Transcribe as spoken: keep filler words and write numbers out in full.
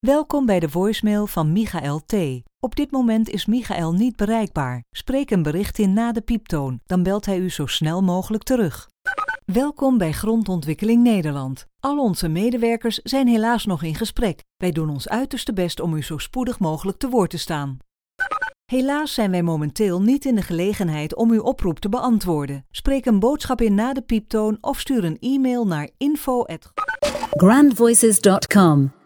Welkom bij de voicemail van Michael T. Op dit moment is Michael niet bereikbaar. Spreek een bericht in na de pieptoon, dan belt hij u zo snel mogelijk terug. Welkom bij Grondontwikkeling Nederland. Al onze medewerkers zijn helaas nog in gesprek. Wij doen ons uiterste best om u zo spoedig mogelijk te woord te staan. Helaas zijn wij momenteel niet in de gelegenheid om uw oproep te beantwoorden. Spreek een boodschap in na de pieptoon of stuur een e-mail naar info at grand voices dot com.